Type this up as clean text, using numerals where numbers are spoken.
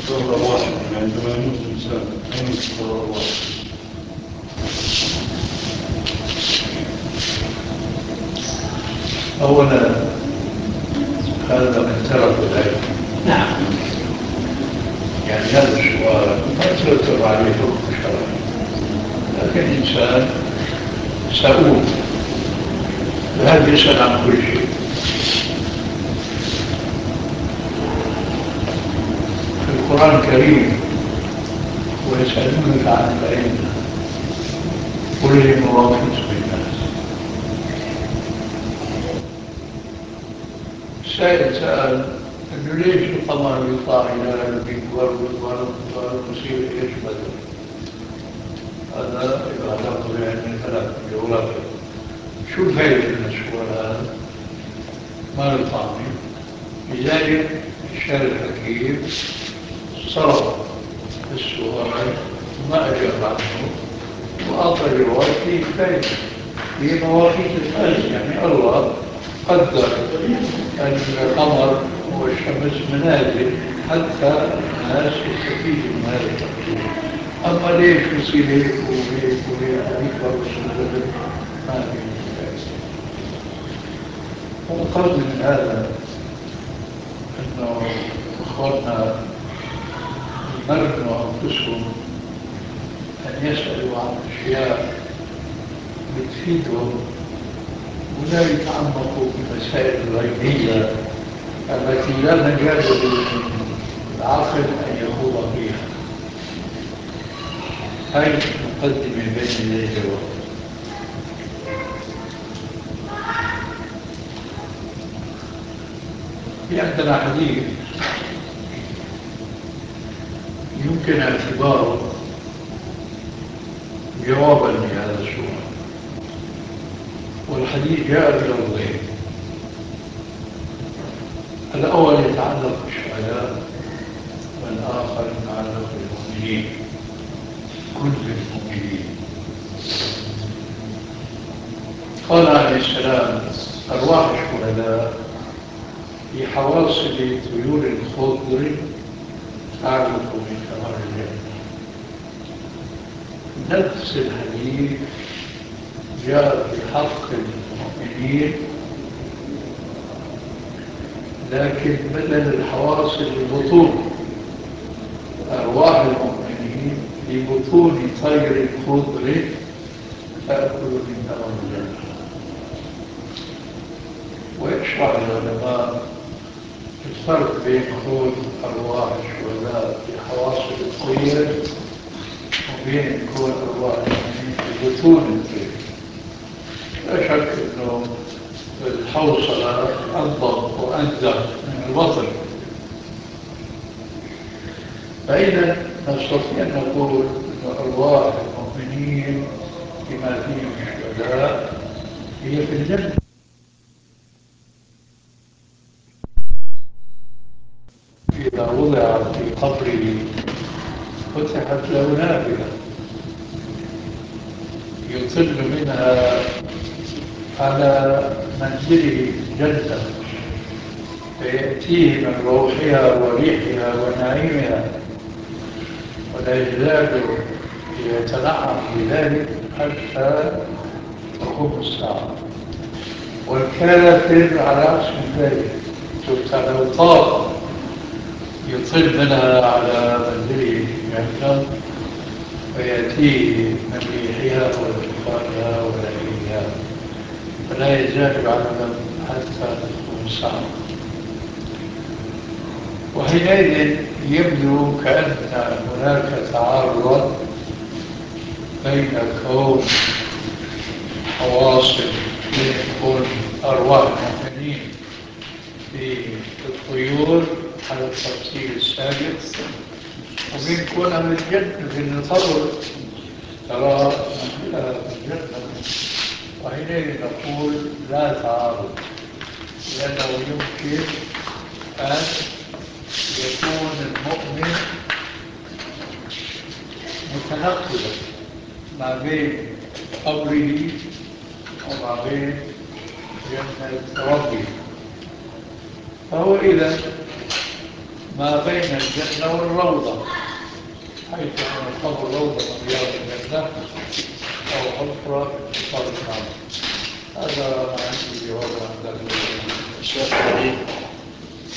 الرواح عندما يموت الإنسان أين تكون الرواح؟ أولا هذا من ترك العلم. نعم. يعني هذا السؤال ما يترتب عليه حكم شرعي، لكن الإنسان سؤول وهذا يسأل عن كل شيء. في القرآن الكريم ويسألونك عن الأئمة قل لي مواقيت للناس. السائل سأل إنه ليش القمر يطلع إلى الجوار ويصير إيش بدر؟ هذا يعتبر بعلم الفلك الجغرافيا. شو الفائدة من السؤال هذا؟ ما له طعمه. لذلك الشاعر الحكيم صرف السؤال وما أجاب عنه وأعطى جواب فيه فائدة. هي مواقيت الناس، يعني الله قدر القمر والشمس منازل حتى الناس يستفيدوا من هذا التقدير. أما ليش يصير هيك وهيك وهيك ويكبر ويصير ما في فائدة. وقصد من هذا أنه إخواننا يمرنوا أنفسهم أن يسألوا عن أشياء بتفيدهم ولا يتعمقوا في المسائل الغيبية التي لا مجال للعقل أن يخوض فيها. هاي مقدمة بين يدي الجواب. في عندنا حديث يمكن اعتباره جوابا لهذا السؤال، والحديث جاء بلفظين. الأول يتعلق بالشهداء والآخر يتعلق بالمؤمنين، كل المؤمنين. قال عليه السلام أرواح الشهداء في حواصل طيور الخضر تعرف من ثمر الجنة. نفس الحديث جاء في حق المؤمنين، لكن بدل الحواصل البطون، أرواح المؤمنين في بطون طير خضر تأكل من ثمر الجنة. ويشرح العلماء الفرق بين كون أرواح الشهداء في حواصل الطير وبين كون أرواح المؤمنين في بطون الطير. لا شك أنه الحوصلة أنظم وأندم من البطن. فإذا نستطيع أن نقول أن أرواح المؤمنين بما فيهم الشهداء هي في الجنة. إذا وضع في قبره فتحت له نافذة يطل منها على منزله في الجنة فيأتيه من روحها وريحها ونعيمها ولا يزال يتنعم بذلك حتى تقوم الساعة. والكافر على عكس ذلك تفتح له طاقة يطل منها على منزله في جهنم ويأتيه من ريحها ودخانها ونعيمها فلا يزال يعذب حتى تقوم الساعة. وحينئذ يبدو كأن هناك تعارض بين كون حواصل، بين كون أرواح المؤمنين في الطيور على التفصيل السادس وبين كون أهل الجنة في القبر ترى منزلها في الجنة. وحينئذ نقول لا تعارض، لأنه يمكن أن يكون المؤمن متنقلا ما بين قبره وما بين جنة ربه. فهو إذا ما بين الجنة والروضة، حيث أن القبر روضة من رياض الجنة أو حفرة من النار. هذا ما عندي جواب عن ذلك. الشيخ الحديث